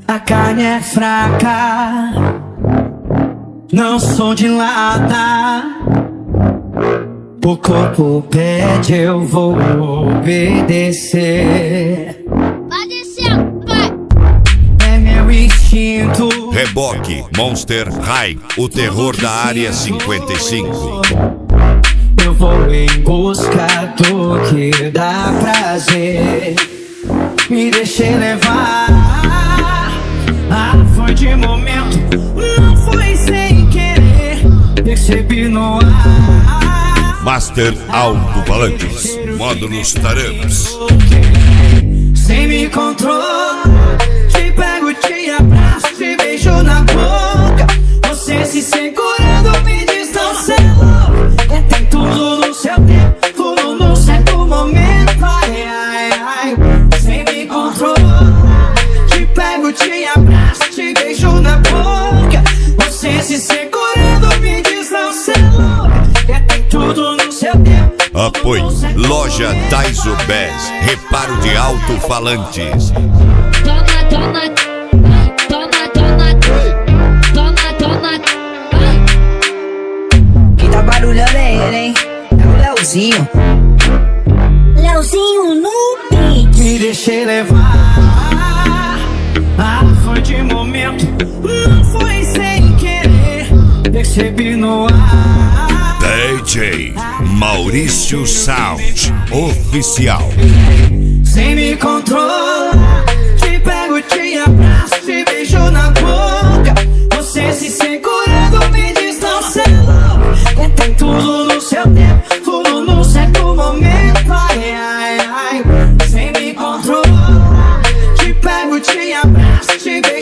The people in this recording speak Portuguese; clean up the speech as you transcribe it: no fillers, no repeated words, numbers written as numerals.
A carne é fraca, não sou de lata. O corpo pede, eu vou obedecer. Vai descer, vai. É meu instinto. Reboque Monster High, o terror da área 55. Eu vou em busca do que dá prazer. Me deixei levar. Ah, foi de momento, não foi sem querer. Percebi no ar. Master Alto-Falantes, módulos Taramps. Sem me controlar, te pego, te abraço, te beijo na boca. Você se segurando, me diz não sei louco. Tem tudo no seu tempo, tudo no certo momento. Ai, ai, ai. Sem me controlar, te pego, te abraço, te beijo na boca. Você se segurando, me diz não sei louco. Tem tudo no seu tempo. Apoio Loja Taizo Bez, reparo de alto-falantes. Toma, toma, toma, toma, toma, toma. Quem tá barulhando é ele, hein? É o Leozinho. Leozinho no beat. Me deixei levar. Ah, foi de momento, não foi sem querer. Percebi no ar. DJ Maurício Sound Oficial. Sem me controlar, te pego, te abraço, te beijo na boca. Você se segurando, me diz não sei louco. Tem tudo no seu tempo, tudo no certo momento. Ai, ai, ai. Sem me controlar, te pego, te abraço, te beijo.